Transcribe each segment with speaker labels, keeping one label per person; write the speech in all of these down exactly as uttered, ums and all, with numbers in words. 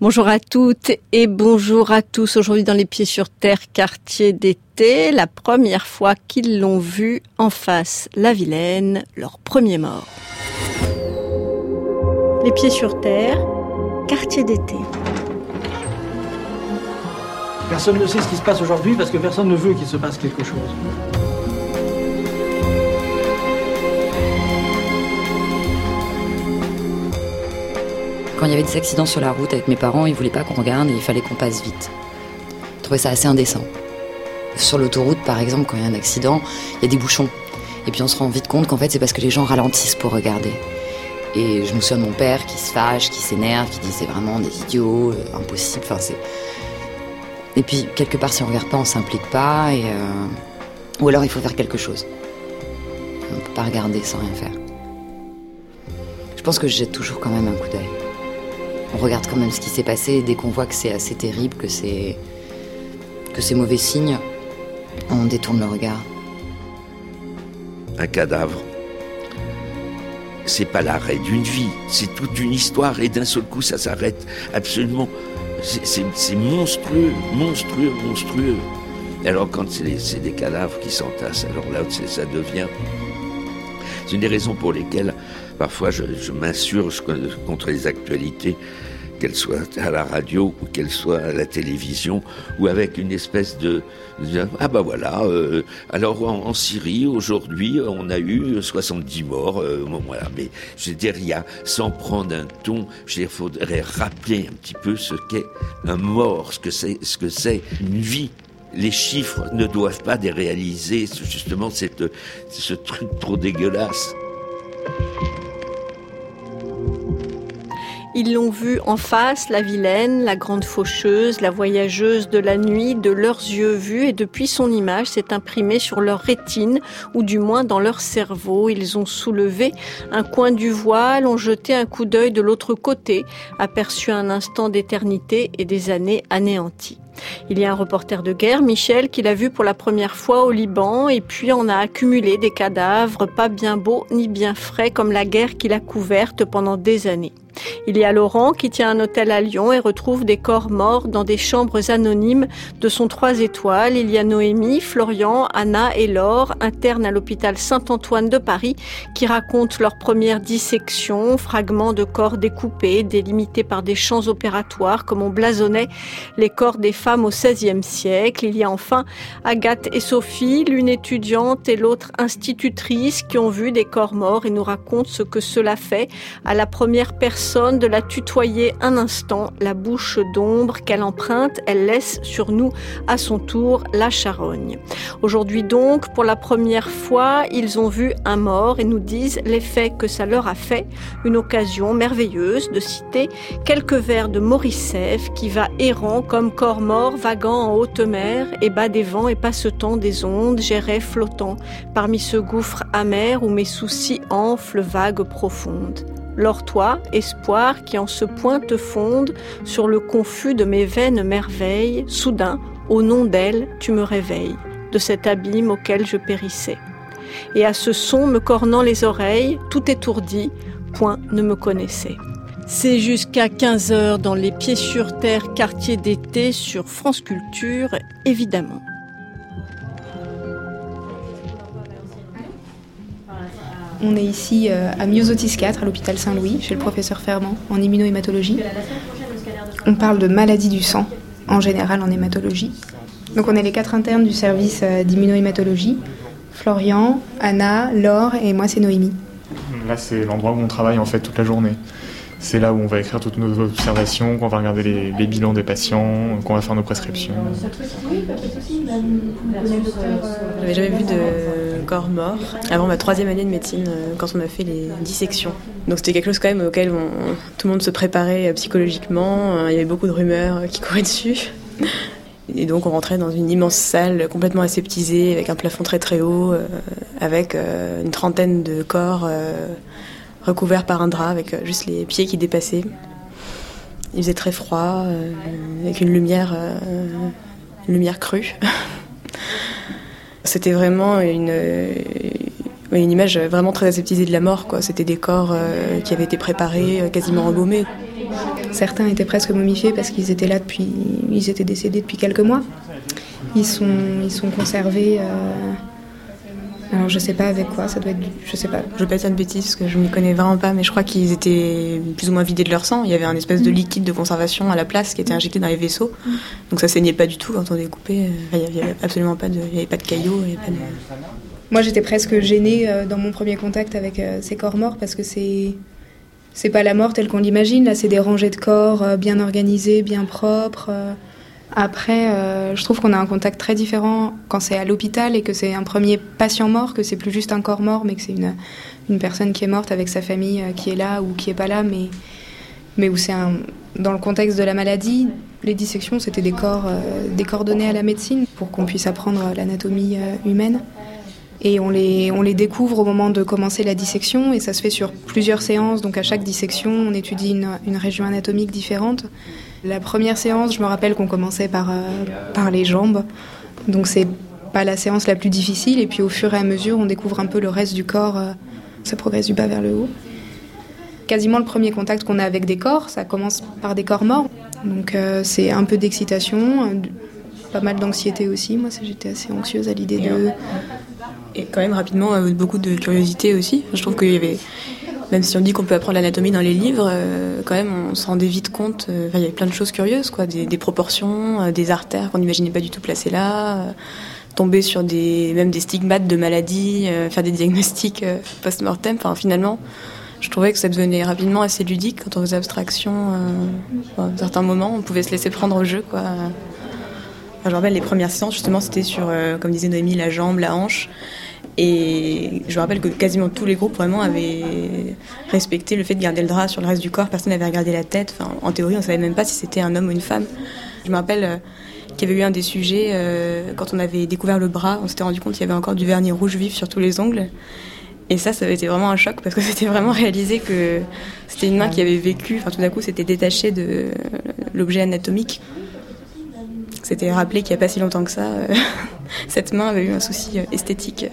Speaker 1: Bonjour à toutes et bonjour à tous. Aujourd'hui dans Les Pieds sur Terre, quartier d'été, la première fois qu'ils l'ont vu en face, la Vilaine, leur premier mort. Les Pieds sur Terre, quartier d'été.
Speaker 2: Personne ne sait ce qui se passe aujourd'hui parce que personne ne veut qu'il se passe quelque chose.
Speaker 3: Quand il y avait des accidents sur la route avec mes parents, ils voulaient pas qu'on regarde et il fallait qu'on passe vite. Je trouvais ça assez indécent. Sur l'autoroute, par exemple, quand il y a un accident, il y a des bouchons. Et puis on se rend vite compte qu'en fait, c'est parce que les gens ralentissent pour regarder. Et je me souviens de mon père qui se fâche, qui s'énerve, qui dit c'est vraiment des idiots, euh, impossible. Enfin, c'est... Et puis, quelque part, si on regarde pas, on s'implique pas. Et, euh... Ou alors, il faut faire quelque chose. On peut pas regarder sans rien faire. Je pense que je jette toujours quand même un coup d'œil. On regarde quand même ce qui s'est passé et dès qu'on voit que c'est assez terrible, que c'est, que c'est mauvais signe, on détourne le regard.
Speaker 4: Un cadavre, c'est pas l'arrêt d'une vie, c'est toute une histoire et d'un seul coup ça s'arrête absolument. C'est, c'est, c'est monstrueux, monstrueux, monstrueux. Alors quand c'est, c'est des cadavres qui s'entassent, alors là c'est, ça devient... C'est une des raisons pour lesquelles parfois je, je m'insurge contre les actualités, qu'elles soient à la radio ou qu'elles soient à la télévision, ou avec une espèce de... de ah bah voilà, euh, alors en, en Syrie, aujourd'hui, on a eu soixante-dix morts, euh, bon, voilà, mais je veux dire, il y a, sans prendre un ton, je veux dire, il faudrait rappeler un petit peu ce qu'est un mort, ce que c'est, ce que c'est une vie. Les chiffres ne doivent pas déréaliser justement cette, ce truc trop dégueulasse.
Speaker 1: Ils l'ont vue en face, la Vilaine, la grande faucheuse, la voyageuse de la nuit, de leurs yeux vus, et depuis son image s'est imprimée sur leur rétine, ou du moins dans leur cerveau. Ils ont soulevé un coin du voile, ont jeté un coup d'œil de l'autre côté, aperçu un instant d'éternité et des années anéanties. Il y a un reporter de guerre, Michel, qui l'a vu pour la première fois au Liban et puis on a accumulé des cadavres pas bien beaux ni bien frais comme la guerre qui l'a couverte pendant des années. Il y a Laurent qui tient un hôtel à Lyon et retrouve des corps morts dans des chambres anonymes de son trois étoiles. Il y a Noémie, Florian, Anna et Laure, internes à l'hôpital Saint-Antoine de Paris, qui racontent leur première dissection, fragments de corps découpés, délimités par des champs opératoires, comme on blasonnait les corps des femmes au seizième siècle. Il y a enfin Agathe et Sophie, l'une étudiante et l'autre institutrice, qui ont vu des corps morts et nous racontent ce que cela fait à la première personne de la tutoyer un instant, la bouche d'ombre qu'elle emprunte, elle laisse sur nous à son tour la charogne. Aujourd'hui donc, pour la première fois, ils ont vu un mort et nous disent l'effet que ça leur a fait, une occasion merveilleuse de citer quelques vers de Maurice Sèvres qui va errant comme corps mort, vaguant en haute mer, et bas des vents et passetant des ondes, j'errais flottant parmi ce gouffre amer où mes soucis enflent vagues profondes. Lors toi, espoir, qui en ce point te fonde sur le confus de mes vaines merveilles, soudain, au nom d'elle, tu me réveilles, de cet abîme auquel je périssais. Et à ce son me cornant les oreilles, tout étourdi, point ne me connaissait. C'est jusqu'à quinze heures dans Les Pieds sur Terre, quartier d'été sur France Culture, évidemment.
Speaker 5: On est ici à Myosotis quatre, à l'hôpital Saint-Louis, chez le professeur Fermand, en immunohématologie. On parle de maladies du sang, en général en hématologie. Donc on est les quatre internes du service d'immunohématologie. Florian, Anna, Laure et moi c'est Noémie.
Speaker 6: Là c'est l'endroit où on travaille en fait toute la journée. C'est là où on va écrire toutes nos observations, qu'on va regarder les, les bilans des patients, qu'on va faire nos prescriptions.
Speaker 7: J'avais jamais vu de corps mort avant ma troisième année de médecine, quand on a fait les dissections. Donc c'était quelque chose quand même auquel on, tout le monde se préparait psychologiquement. Il y avait beaucoup de rumeurs qui couraient dessus. Et donc on rentrait dans une immense salle complètement aseptisée, avec un plafond très très haut, euh, avec euh, une trentaine de corps euh, recouverts par un drap, avec euh, juste les pieds qui dépassaient. Il faisait très froid, euh, avec une lumière, euh, une lumière crue. C'était vraiment une, une image vraiment très aseptisée de la mort, quoi. C'était des corps euh, qui avaient été préparés, euh, quasiment embaumés.
Speaker 5: Certains étaient presque momifiés parce qu'ils étaient là depuis, ils étaient décédés depuis quelques mois. Ils sont, ils sont conservés. Euh, alors je sais pas avec quoi, ça doit être, je sais pas.
Speaker 7: Je veux pas dire de bêtises parce que je m'y connais vraiment pas, mais je crois qu'ils étaient plus ou moins vidés de leur sang. Il y avait un espèce de liquide de conservation à la place qui était injecté dans les vaisseaux, donc ça saignait pas du tout quand on découpait. Il y avait absolument pas de, il y avait pas de caillots, il y avait pas de...
Speaker 5: Moi j'étais presque gênée dans mon premier contact avec ces corps morts parce que c'est, c'est pas la mort telle qu'on l'imagine. Là c'est des rangées de corps bien organisées, bien propres. Après, euh, je trouve qu'on a un contact très différent quand c'est à l'hôpital et que c'est un premier patient mort, que c'est plus juste un corps mort, mais que c'est une, une personne qui est morte avec sa famille euh, qui est là ou qui est pas là, mais, mais où c'est un, dans le contexte de la maladie, les dissections, c'était des corps, euh, des corps donnés à la médecine pour qu'on puisse apprendre l'anatomie euh, humaine. Et on les, on les découvre au moment de commencer la dissection, et ça se fait sur plusieurs séances, donc à chaque dissection, on étudie une, une région anatomique différente. La première séance, je me rappelle qu'on commençait par, euh, par les jambes, donc c'est pas la séance la plus difficile, et puis au fur et à mesure, on découvre un peu le reste du corps, euh, ça progresse du bas vers le haut. Quasiment le premier contact qu'on a avec des corps, ça commence par des corps morts, donc euh, c'est un peu d'excitation, euh, pas mal d'anxiété aussi, moi j'étais assez anxieuse à l'idée de...
Speaker 7: Et quand même rapidement, euh, beaucoup de curiosité aussi, je trouve qu'il y avait... Même si on dit qu'on peut apprendre l'anatomie dans les livres, euh, quand même, on se rendait vite compte. Euh, il y avait plein de choses curieuses, quoi, des, des proportions, euh, des artères qu'on n'imaginait pas du tout placées là, euh, tomber sur des, même des stigmates de maladies, euh, faire des diagnostics euh, post-mortem. Enfin, finalement, je trouvais que ça devenait rapidement assez ludique quand on faisait abstraction. Euh, à certains moments, on pouvait se laisser prendre au jeu, quoi. Enfin, je me rappelle les premières séances, justement, c'était sur, euh, comme disait Noémie, la jambe, la hanche. Et je me rappelle que quasiment tous les groupes vraiment avaient respecté le fait de garder le drap sur le reste du corps. Personne n'avait regardé la tête. Enfin, en théorie, on ne savait même pas si c'était un homme ou une femme. Je me rappelle euh, qu'il y avait eu un des sujets, euh, quand on avait découvert le bras, on s'était rendu compte qu'il y avait encore du vernis rouge vif sur tous les ongles. Et ça, ça avait été vraiment un choc parce que c'était vraiment réalisé que c'était une main qui avait vécu. Enfin, tout d'un coup, c'était détaché de l'objet anatomique. C'était rappelé qu'il n'y a pas si longtemps que ça, euh, cette main avait eu un souci euh, esthétique.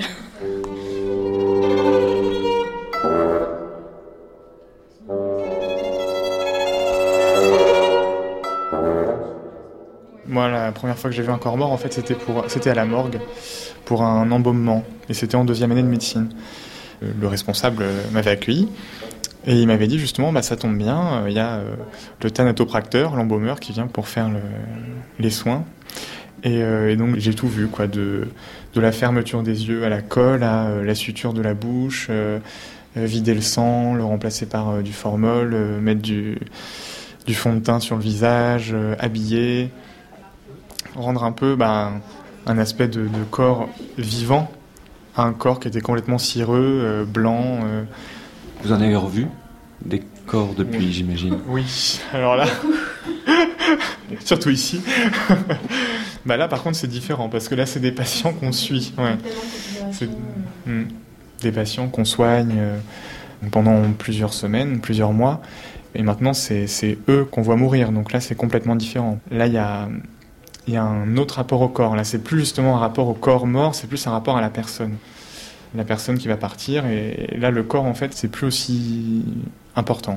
Speaker 6: Moi, la première fois que j'ai vu un corps mort, en fait, c'était, pour, c'était à la morgue, pour un embaumement. Et c'était en deuxième année de médecine. Le responsable m'avait accueilli. Et il m'avait dit justement, bah, ça tombe bien, il euh, y a euh, le thanatopracteur, l'embaumeur, qui vient pour faire le, les soins. Et, euh, et donc j'ai tout vu, quoi, de, de la fermeture des yeux à la colle, à euh, la suture de la bouche, euh, euh, vider le sang, le remplacer par euh, du formol, euh, mettre du, du fond de teint sur le visage, euh, habiller, rendre un peu bah, un aspect de, de corps vivant à un corps qui était complètement cireux, euh, blanc. Euh,
Speaker 8: Vous en avez revu des corps depuis, oui. J'imagine.
Speaker 6: Oui, alors là, surtout ici. Bah là, par contre, c'est différent parce que là, c'est des patients qu'on suit. Ouais. C'est hmm, des patients qu'on soigne euh, pendant plusieurs semaines, plusieurs mois. Et maintenant, c'est, c'est eux qu'on voit mourir. Donc là, c'est complètement différent. Là, il y a, y a un autre rapport au corps. Là, c'est plus justement un rapport au corps mort, c'est plus un rapport à la personne. La personne qui va partir, et là le corps en fait c'est plus aussi important.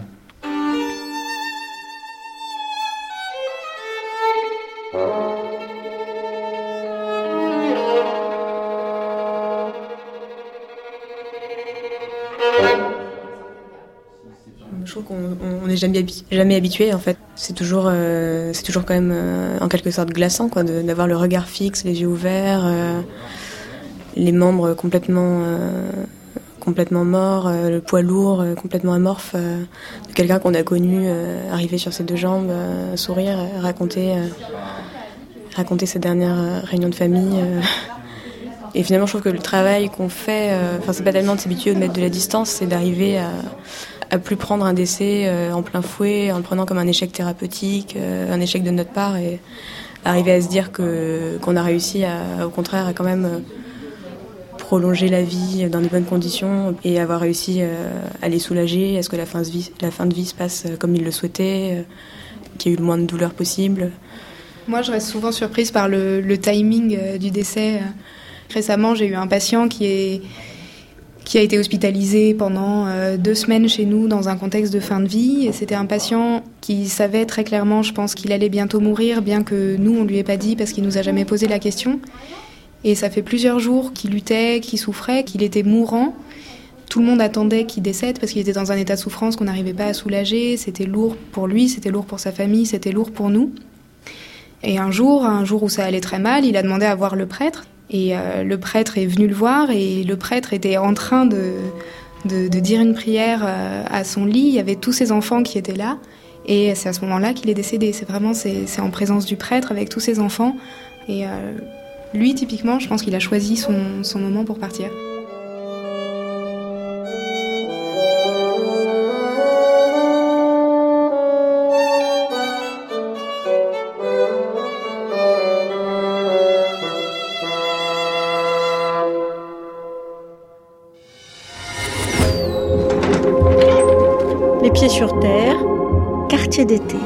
Speaker 7: Je trouve qu'on n'est jamais, habi- jamais habitué en fait. C'est toujours, euh, c'est toujours quand même euh, en quelque sorte glaçant, quoi, de, d'avoir le regard fixe, les yeux ouverts. Euh, les membres complètement, euh, complètement morts, euh, le poids lourd, euh, complètement amorphe, euh, de quelqu'un qu'on a connu euh, arriver sur ses deux jambes, euh, sourire, euh, raconter, euh, raconter ses dernières euh, réunions de famille. Euh. Et finalement, je trouve que le travail qu'on fait, enfin, euh, c'est pas tellement de s'habituer ou de mettre de la distance, c'est d'arriver à, à plus prendre un décès euh, en plein fouet, en le prenant comme un échec thérapeutique, euh, un échec de notre part, et arriver à se dire que qu'on a réussi, à, au contraire, à quand même euh, prolonger la vie dans de bonnes conditions et avoir réussi euh, à les soulager, à ce que la fin de vie, la fin de vie se passe comme ils le souhaitaient, euh, qu'il y ait eu le moins de douleur possible.
Speaker 5: Moi, je reste souvent surprise par le, le timing euh, du décès. Récemment, j'ai eu un patient qui est, qui a été hospitalisé pendant euh, deux semaines chez nous dans un contexte de fin de vie. Et c'était un patient qui savait très clairement, je pense, qu'il allait bientôt mourir, bien que nous, on lui ait pas dit parce qu'il nous a jamais posé la question. Et ça fait plusieurs jours qu'il luttait, qu'il souffrait, qu'il était mourant. Tout le monde attendait qu'il décède parce qu'il était dans un état de souffrance qu'on n'arrivait pas à soulager. C'était lourd pour lui, c'était lourd pour sa famille, c'était lourd pour nous. Et un jour, un jour où ça allait très mal, il a demandé à voir le prêtre. Et euh, le prêtre est venu le voir et le prêtre était en train de, de, de dire une prière euh, à son lit. Il y avait tous ses enfants qui étaient là. Et c'est à ce moment-là qu'il est décédé. C'est vraiment c'est, c'est en présence du prêtre avec tous ses enfants. Et euh, lui, typiquement, je pense qu'il a choisi son, son moment pour partir.
Speaker 1: Les pieds sur terre, quartier d'été.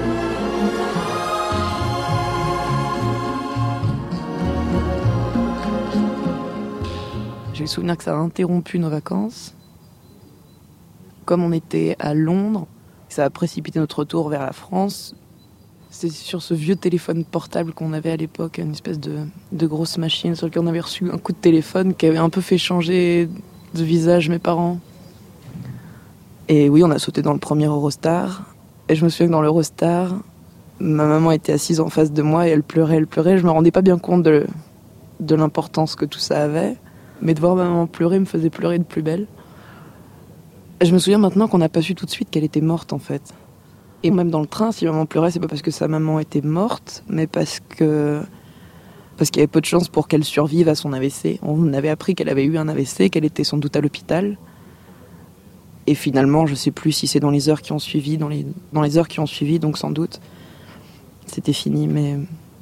Speaker 9: J'ai le souvenir que ça a interrompu nos vacances. Comme on était à Londres, ça a précipité notre retour vers la France. C'est sur ce vieux téléphone portable qu'on avait à l'époque, une espèce de, de grosse machine sur laquelle on avait reçu un coup de téléphone qui avait un peu fait changer de visage mes parents. Et oui, on a sauté dans le premier Eurostar. Et je me souviens que dans l'Eurostar, ma maman était assise en face de moi et elle pleurait, elle pleurait. Je me rendais pas bien compte de, de l'importance que tout ça avait. Mais de voir ma maman pleurer me faisait pleurer de plus belle. Et je me souviens maintenant qu'on n'a pas su tout de suite qu'elle était morte, en fait. Et même dans le train, si maman pleurait, c'est pas parce que sa maman était morte, mais parce que parce qu'il y avait peu de chances pour qu'elle survive à son A V C. On avait appris qu'elle avait eu un A V C, qu'elle était sans doute à l'hôpital. Et finalement, je sais plus si c'est dans les heures qui ont suivi, dans les, dans les heures qui ont suivi, donc sans doute, c'était fini, mais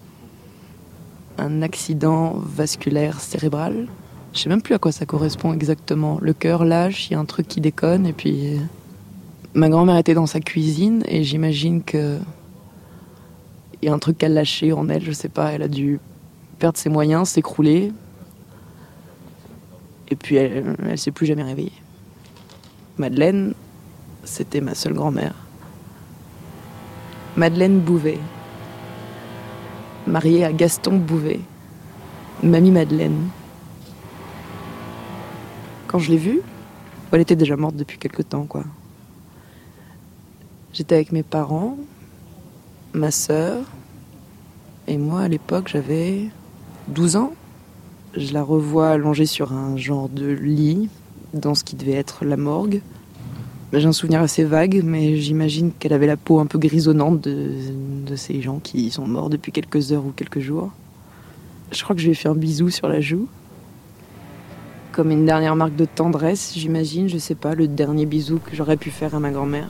Speaker 9: un accident vasculaire cérébral. Je sais même plus à quoi ça correspond exactement. Le cœur lâche, il y a un truc qui déconne, et puis ma grand-mère était dans sa cuisine, et j'imagine que il y a un truc qui a lâché en elle, je sais pas, elle a dû perdre ses moyens, s'écrouler, et puis elle, elle s'est plus jamais réveillée. Madeleine, c'était ma seule grand-mère. Madeleine Bouvet, mariée à Gaston Bouvet, mamie Madeleine. Quand je l'ai vue, elle était déjà morte depuis quelque temps, quoi. J'étais avec mes parents, ma sœur, et moi, à l'époque, j'avais douze ans. Je la revois allongée sur un genre de lit, dans ce qui devait être la morgue. J'ai un souvenir assez vague, mais j'imagine qu'elle avait la peau un peu grisonnante de, de ces gens qui sont morts depuis quelques heures ou quelques jours. Je crois que je lui ai fait un bisou sur la joue. Comme une dernière marque de tendresse, j'imagine, je sais pas, le dernier bisou que j'aurais pu faire à ma grand-mère.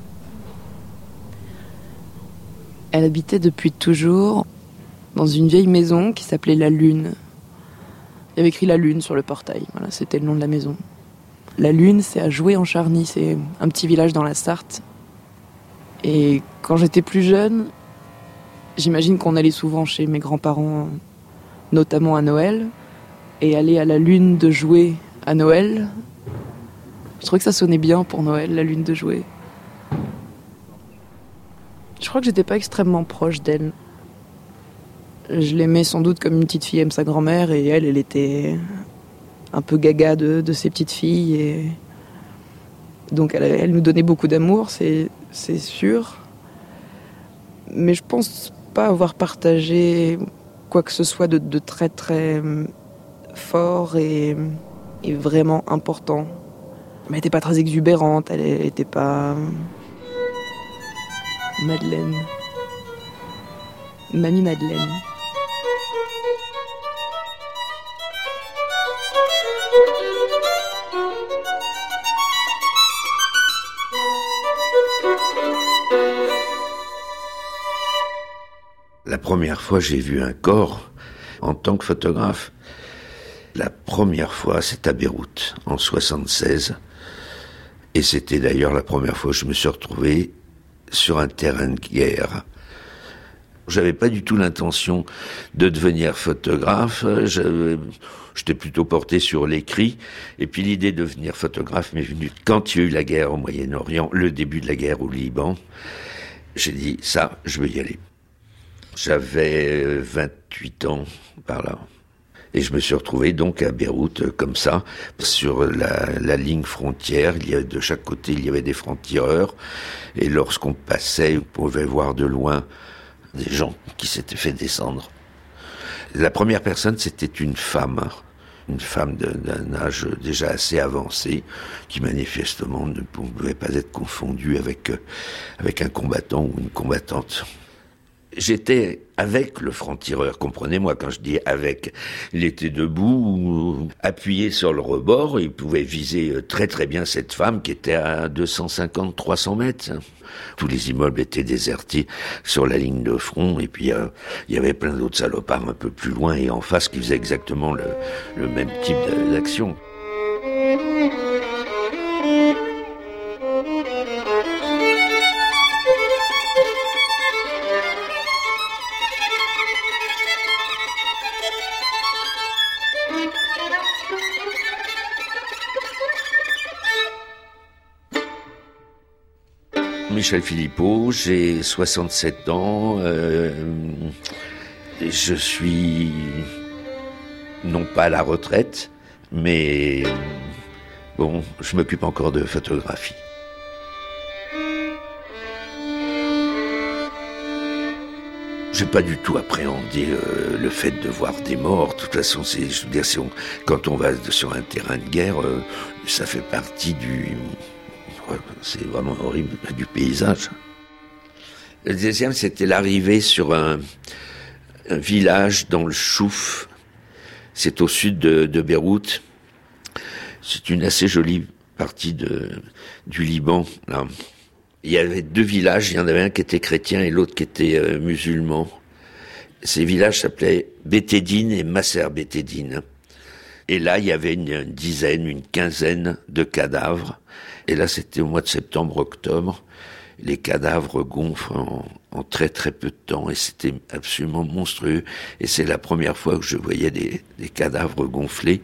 Speaker 9: Elle habitait depuis toujours dans une vieille maison qui s'appelait La Lune. Il y avait écrit La Lune sur le portail, voilà, c'était le nom de la maison. La Lune, c'est à Joué-en-Charny, c'est un petit village dans la Sarthe. Et quand j'étais plus jeune, j'imagine qu'on allait souvent chez mes grands-parents, notamment à Noël, et aller à la Lune de Joué à Noël. Je trouvais que ça sonnait bien pour Noël, la Lune de Joué. Je crois que j'étais pas extrêmement proche d'elle. Je l'aimais sans doute comme une petite fille aime sa grand-mère, et elle, elle était un peu gaga de, de ses petites filles, et donc elle, elle nous donnait beaucoup d'amour, c'est, c'est sûr. Mais je pense pas avoir partagé quoi que ce soit de, de très très fort et, et vraiment important. Elle n'était pas très exubérante, elle n'était pas... Madeleine. Mamie Madeleine.
Speaker 4: La première fois j'ai vu un corps en tant que photographe, la première fois c'est à Beyrouth en soixante-seize, et c'était d'ailleurs la première fois que je me suis retrouvé sur un terrain de guerre J'avais pas du tout l'intention de devenir photographe. Je, j'étais plutôt porté sur l'écrit. Et puis l'idée de devenir photographe m'est venue quand il y a eu la guerre au Moyen-Orient, le début de la guerre au Liban. J'ai dit, ça, je veux y aller. J'avais vingt-huit ans par là. Et je me suis retrouvé donc à Beyrouth, comme ça, sur la, la ligne frontière. Il y avait, de chaque côté, il y avait des francs-tireurs. Et lorsqu'on passait, on pouvait voir de loin des gens qui s'étaient fait descendre. La première personne, c'était une femme, une femme d'un âge déjà assez avancé, qui manifestement ne pouvait pas être confondue avec, avec un combattant ou une combattante. J'étais avec le franc-tireur, comprenez-moi quand je dis avec. Il était debout, appuyé sur le rebord, et il pouvait viser très très bien cette femme qui était à deux cent cinquante à trois cents mètres. Tous les immeubles étaient désertés sur la ligne de front, et puis euh, il y avait plein d'autres salopards un peu plus loin et en face qui faisaient exactement le, le même type d'action. Michel Philippot, j'ai soixante-sept ans, euh, je suis non pas à la retraite, mais bon, je m'occupe encore de photographie. J'ai pas du tout appréhendé euh, le fait de voir des morts. De toute façon, c'est, je veux dire, c'est on, quand on va sur un terrain de guerre, euh, ça fait partie du... C'est vraiment horrible, du paysage. Le deuxième, c'était l'arrivée sur un, un village dans le Chouf. C'est au sud de, de Beyrouth. C'est une assez jolie partie de, du Liban, là. Il y avait deux villages, il y en avait un qui était chrétien et l'autre qui était euh, musulman. Ces villages s'appelaient Bétédine et Masser Bétédine. Et là, il y avait une, une dizaine, une quinzaine de cadavres. Et là, c'était au mois de septembre-octobre. Les cadavres gonflent en, en très très peu de temps et c'était absolument monstrueux. Et c'est la première fois que je voyais des, des cadavres gonflés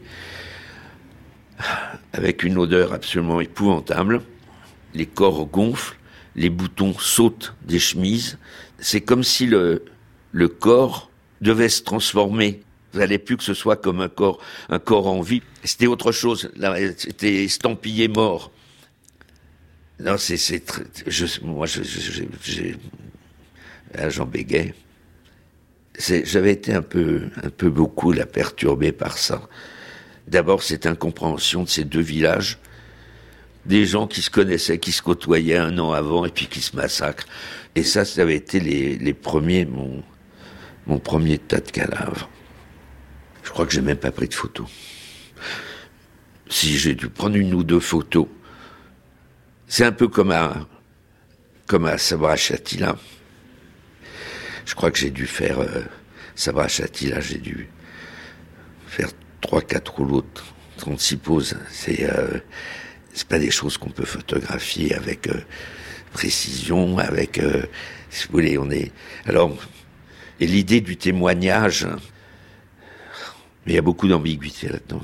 Speaker 4: avec une odeur absolument épouvantable. Les corps gonflent, les boutons sautent des chemises. C'est comme si le, le corps devait se transformer. Il fallait plus que ce soit comme un corps, un corps en vie. C'était autre chose. Là, c'était estampillé mort. Non, c'est, c'est très, je, moi, je, je, j'ai, là, j'en bégayais. C'est, j'avais été un peu, un peu beaucoup là perturbé par ça. D'abord, cette incompréhension de ces deux villages, des gens qui se connaissaient, qui se côtoyaient un an avant et puis qui se massacrent. Et ça, ça avait été les, les premiers, mon, mon premier tas de cadavres. Je crois que j'ai même pas pris de photos. Si j'ai dû prendre une ou deux photos, c'est un peu comme à, comme à Sabra Shatila. Je crois que j'ai dû faire, euh, Sabra Shatila, j'ai dû faire trois, quatre rouleaux, trente-six poses. C'est, euh, c'est pas des choses qu'on peut photographier avec euh, précision, avec, euh, si vous voulez, on est, alors, et l'idée du témoignage, mais il y a beaucoup d'ambiguïté là-dedans.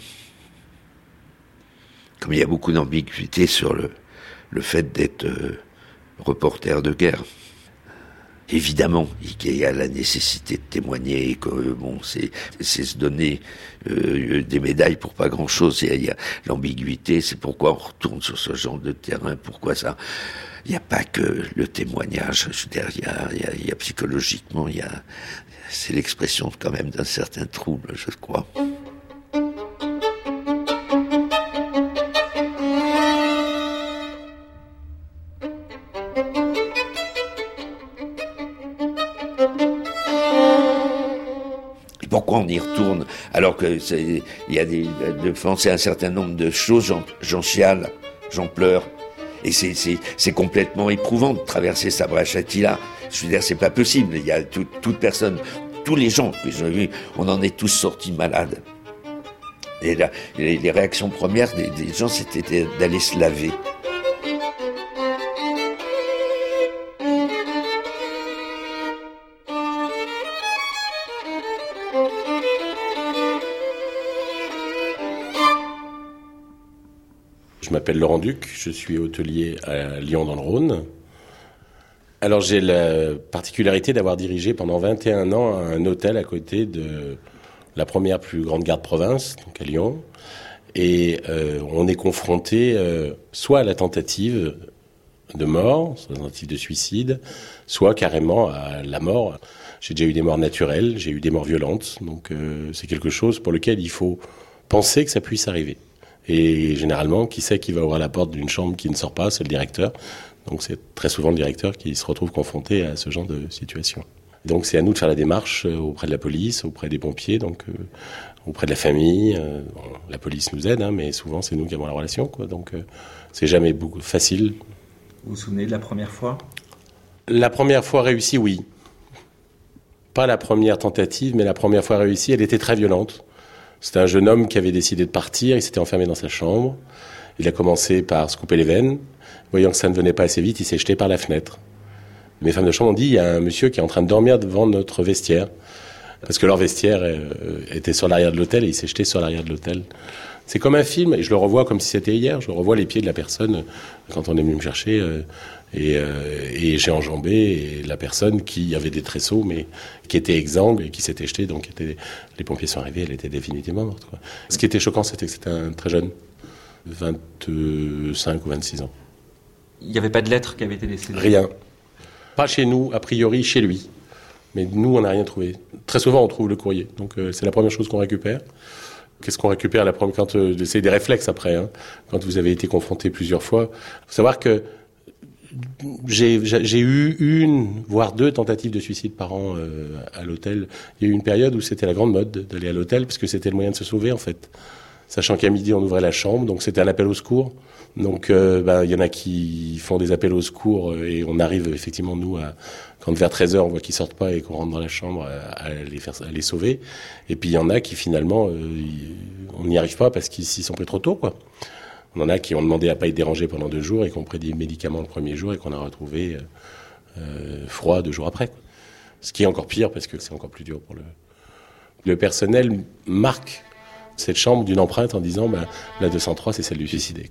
Speaker 4: Comme il y a beaucoup d'ambiguïté sur le, le fait d'être euh, reporter de guerre. Évidemment, il y a la nécessité de témoigner, et que bon, c'est, c'est se donner euh, des médailles pour pas grand-chose. Il y a, il y a l'ambiguïté, c'est pourquoi on retourne sur ce genre de terrain, pourquoi ça. Il n'y a pas que le témoignage. Je veux dire, il y a, il y a, il y a psychologiquement, il y a, c'est l'expression quand même d'un certain trouble, je crois. Pourquoi on y retourne alors que c'est, il y a des, de penser un certain nombre de choses, j'en, j'en chiale, j'en pleure, et c'est, c'est, c'est complètement éprouvant de traverser Sabra Shatila. Je veux dire, c'est pas possible. Il y a tout, toute personne, tous les gens que j'ai vus, on en est tous sortis malades. Et là, les, les réactions premières des, des gens, c'était d'aller se laver.
Speaker 10: m'appelle Laurent Duc, je suis hôtelier à Lyon dans le Rhône. Alors j'ai la particularité d'avoir dirigé pendant vingt et un ans un hôtel à côté de la première plus grande gare de province, donc à Lyon. Et euh, on est confronté euh, soit à la tentative de mort, soit à la tentative de suicide, soit carrément à la mort. J'ai déjà eu des morts naturelles, j'ai eu des morts violentes, donc euh, c'est quelque chose pour lequel il faut penser que ça puisse arriver. Et généralement, qui sait qui va ouvrir la porte d'une chambre qui ne sort pas, c'est le directeur. Donc c'est très souvent le directeur qui se retrouve confronté à ce genre de situation. Donc c'est à nous de faire la démarche auprès de la police, auprès des pompiers, donc euh, auprès de la famille. Euh, bon, la police nous aide, hein, mais souvent c'est nous qui avons la relation, quoi. Donc euh, c'est jamais beaucoup facile.
Speaker 11: Vous vous souvenez de la première fois ?
Speaker 10: La première fois réussie, oui. Pas la première tentative, mais la première fois réussie, elle était très violente. C'était un jeune homme qui avait décidé de partir, il s'était enfermé dans sa chambre. Il a commencé par se couper les veines. Voyant que ça ne venait pas assez vite, il s'est jeté par la fenêtre. Mes femmes de chambre ont dit, il y a un monsieur qui est en train de dormir devant notre vestiaire. Parce que leur vestiaire était sur l'arrière de l'hôtel et il s'est jeté sur l'arrière de l'hôtel. C'est comme un film, et je le revois comme si c'était hier. Je revois les pieds de la personne quand on est venu me chercher. Et, et j'ai enjambé la personne qui avait des tresseaux, mais qui était exsangue et qui s'était jetée. Donc était, les pompiers sont arrivés, elle était définitivement morte, quoi. Ce qui était choquant, c'était que c'était un très jeune, vingt-cinq ou vingt-six ans.
Speaker 11: Il n'y avait pas de lettre qui avait été laissée ?
Speaker 10: Rien. Pas chez nous, a priori chez lui. Mais nous, on n'a rien trouvé. Très souvent, on trouve le courrier. Donc euh, c'est la première chose qu'on récupère. Qu'est-ce qu'on récupère la première quand euh, c'est des réflexes après, hein, quand vous avez été confronté plusieurs fois. Il faut savoir que j'ai, j'ai eu une, voire deux tentatives de suicide par an euh, à l'hôtel. Il y a eu une période où c'était la grande mode d'aller à l'hôtel, parce que c'était le moyen de se sauver, en fait. Sachant qu'à midi, on ouvrait la chambre, donc c'était un appel au secours. Donc, euh, ben, y en a qui font des appels au secours et on arrive effectivement, nous, à, quand vers treize heures, on voit qu'ils sortent pas et qu'on rentre dans la chambre à, à, les, faire, à les sauver. Et puis, il y en a qui, finalement, euh, on n'y arrive pas parce qu'ils s'y sont pris trop tôt, quoi. On en a qui ont demandé à pas être dérangés pendant deux jours et qui ont pris des médicaments le premier jour et qu'on a retrouvé euh, froid deux jours après, quoi. Ce qui est encore pire parce que c'est encore plus dur pour le... Le personnel marque cette chambre d'une empreinte en disant bah, la deux cent trois, c'est celle du suicidé.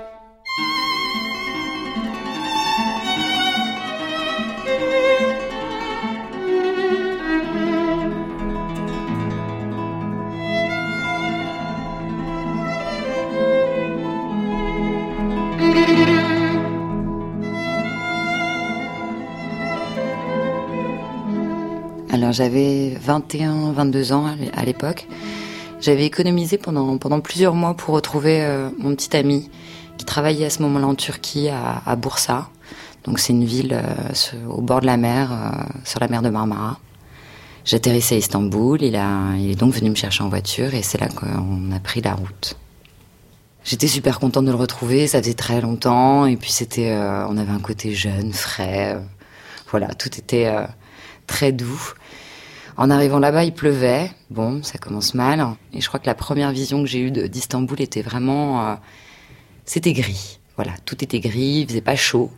Speaker 3: Alors j'avais vingt et un, vingt-deux ans à l'époque. J'avais économisé pendant, pendant plusieurs mois pour retrouver euh, mon petit ami qui travaillait à ce moment-là en Turquie, à, à Bursa. Donc c'est une ville euh, sur, au bord de la mer, euh, sur la mer de Marmara. J'atterrissais à Istanbul, il, a, il est donc venu me chercher en voiture et c'est là qu'on a pris la route. J'étais super contente de le retrouver, ça faisait très longtemps et puis c'était, euh, on avait un côté jeune, frais, euh, voilà, tout était euh, très doux. En arrivant là-bas, il pleuvait. Bon, ça commence mal. Et je crois que la première vision que j'ai eue de, d'Istanbul était vraiment... Euh, c'était gris. Voilà, tout était gris, il faisait pas chaud.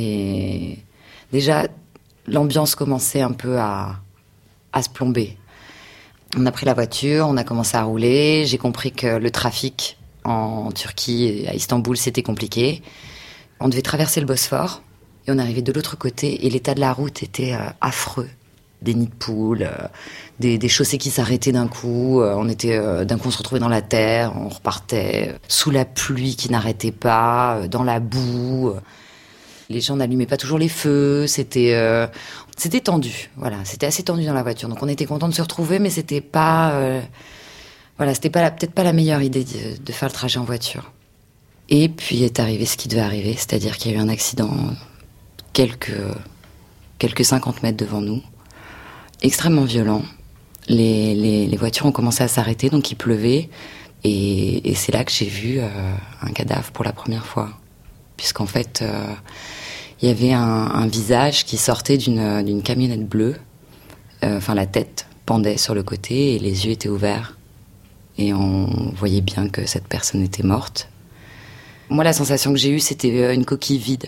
Speaker 3: Et déjà, l'ambiance commençait un peu à, à se plomber. On a pris la voiture, on a commencé à rouler. J'ai compris que le trafic en Turquie et à Istanbul, c'était compliqué. On devait traverser le Bosphore. Et on arrivait de l'autre côté. Et l'état de la route était euh, affreux. Des nids de poules, euh, des, des chaussées qui s'arrêtaient d'un coup. Euh, on était euh, d'un coup, on se retrouvait dans la terre, on repartait euh, sous la pluie qui n'arrêtait pas, euh, dans la boue. Euh. Les gens n'allumaient pas toujours les feux. C'était, euh, c'était tendu. Voilà, c'était assez tendu dans la voiture. Donc on était contents de se retrouver, mais c'était pas, euh, voilà, c'était pas la, peut-être pas la meilleure idée de, de faire le trajet en voiture. Et puis est arrivé ce qui devait arriver, c'est-à-dire qu'il y a eu un accident quelques quelques cinquante mètres devant nous. Extrêmement violent. Les, les, les voitures ont commencé à s'arrêter, donc il pleuvait. Et, et c'est là que j'ai vu euh, un cadavre pour la première fois. Puisqu'en fait, euh, il y avait un, un visage qui sortait d'une, d'une camionnette bleue. Euh, enfin, la tête pendait sur le côté et les yeux étaient ouverts. Et on voyait bien que cette personne était morte. Moi, la sensation que j'ai eue, c'était une coquille vide.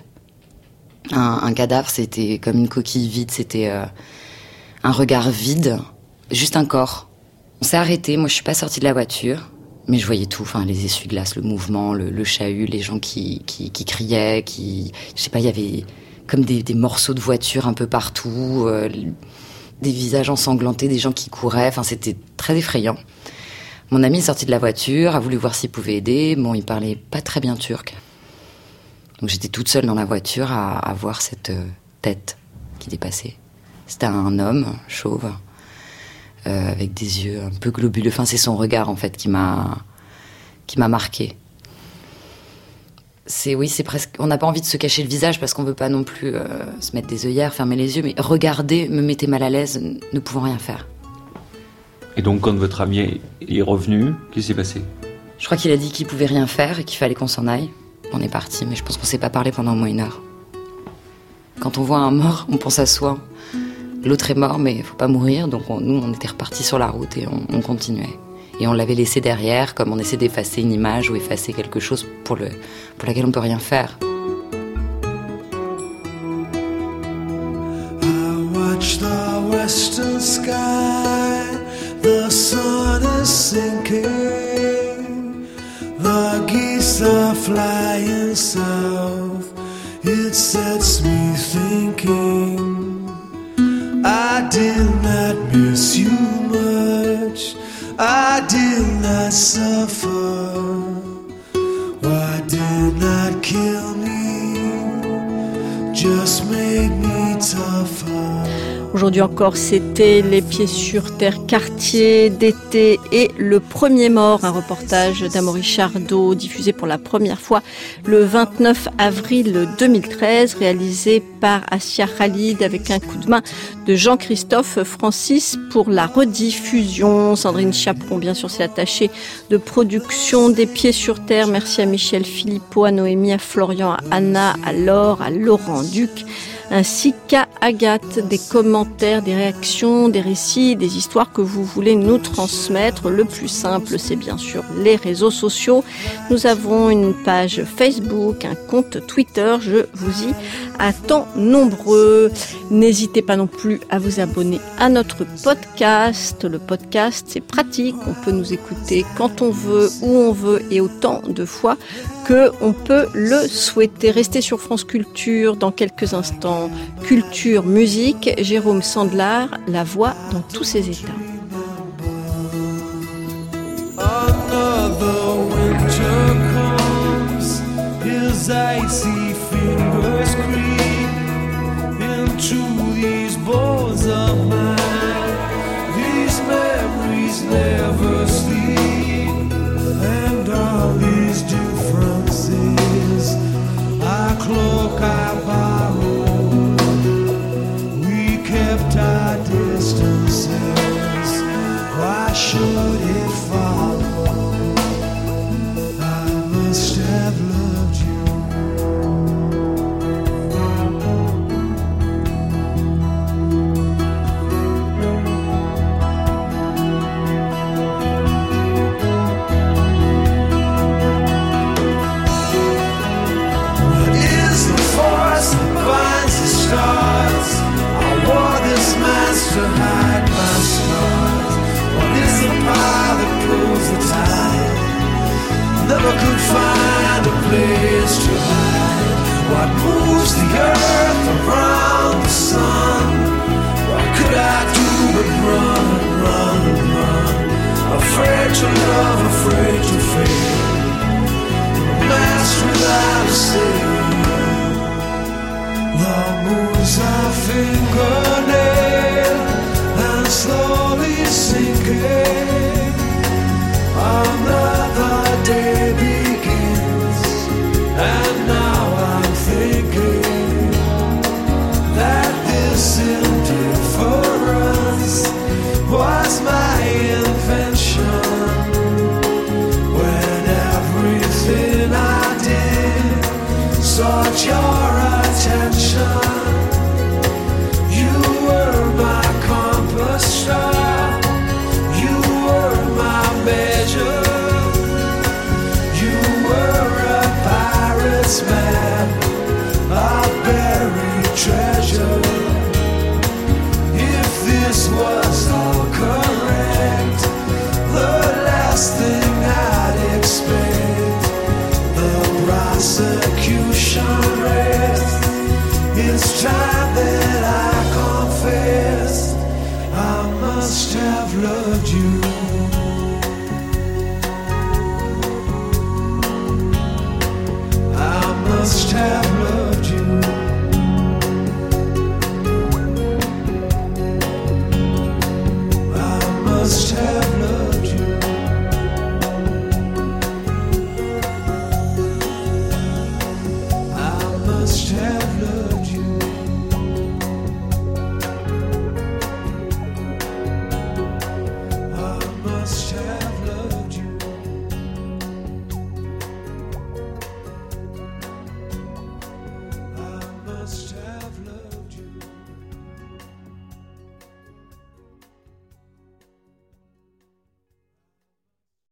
Speaker 3: Un, un cadavre, c'était comme une coquille vide, c'était... Euh, un regard vide, juste un corps. On s'est arrêté, moi je suis pas sortie de la voiture. Mais je voyais tout, enfin les essuie-glaces, le mouvement, le, le chahut, les gens qui, qui, qui criaient, qui, je sais pas, il y avait comme des, des morceaux de voiture un peu partout, euh, des visages ensanglantés, des gens qui couraient, enfin c'était très effrayant. Mon ami est sorti de la voiture, a voulu voir s'il pouvait aider. Bon, il parlait pas très bien turc. Donc j'étais toute seule dans la voiture à, à voir cette euh, tête qui dépassait. C'était un homme chauve, euh, avec des yeux un peu globuleux. Enfin, c'est son regard, en fait, qui m'a, qui m'a marquée. C'est, oui, c'est presque... On n'a pas envie de se cacher le visage parce qu'on veut pas non plus euh, se mettre des œillères, fermer les yeux. Mais regarder me mettait mal à l'aise, ne pouvant rien faire.
Speaker 8: Et donc, quand votre ami est revenu, qu'est-ce qui s'est passé ?
Speaker 3: Je crois qu'il a dit qu'il pouvait rien faire et qu'il fallait qu'on s'en aille. On est parti, mais je pense qu'on s'est pas parlé pendant au moins une heure. Quand on voit un mort, on pense à soi. L'autre est mort, mais il faut pas mourir. Donc on, nous, on était repartis sur la route et on, on continuait. Et on l'avait laissé derrière, comme on essaie d'effacer une image ou effacer quelque chose pour, le, pour laquelle on peut rien faire.
Speaker 12: I watch the western sky, the sun is sinking, the geese are flying south, it sets me thinking, I did not miss you much, I did not suffer, why did not kill me, just make me tougher.
Speaker 1: Aujourd'hui encore, c'était Les Pieds sur Terre, quartier d'été et le premier mort, un reportage d'Amaury Chardot diffusé pour la première fois le vingt-neuf avril deux mille treize, réalisé par Assia Khalid avec un coup de main de Jean-Christophe Francis pour la rediffusion. Sandrine Chaperon, bien sûr, s'est attachée de production des Pieds sur Terre. Merci à Michel Philippot, à Noémie, à Florian, à Anna, à Laure, à Laurent Duc, ainsi qu'à Agathe. Des commentaires, des réactions, des récits, des histoires que vous voulez nous transmettre. Le plus simple, c'est bien sûr les réseaux sociaux. Nous avons une page Facebook, un compte Twitter. Je vous y attends nombreux. N'hésitez pas non plus à vous abonner à notre podcast. Le podcast, c'est pratique. On peut nous écouter quand on veut, où on veut et autant de fois que on peut le souhaiter. Restez sur France Culture dans quelques instants. Culture, musique, Jérôme Sandlar, la voix dans tous ses états.
Speaker 12: Another winter comes, his icy fingers creep into these bones of mine. These memories never sleep, and all these differences I cloak, I borrow. We kept our distances. Why should it follow? I must have loved you. What is the force that binds the stars? I wore this mask to hide my scars. What is the power that pulls the tide? Never could find a place to hide. What moves the earth around the sun? What could I do but run and run and run? Afraid to love, afraid to fail. A mask without a sail. The moon's a fingernail and slowly sinking. Another day begins, and now I'm thinking that this indifference was my invention. When everything I did sought your attention. You were my compass star. You were my measure. You were a pirate's map, a buried treasure. If this was all correct, the last thing I ocean rest. It's time that I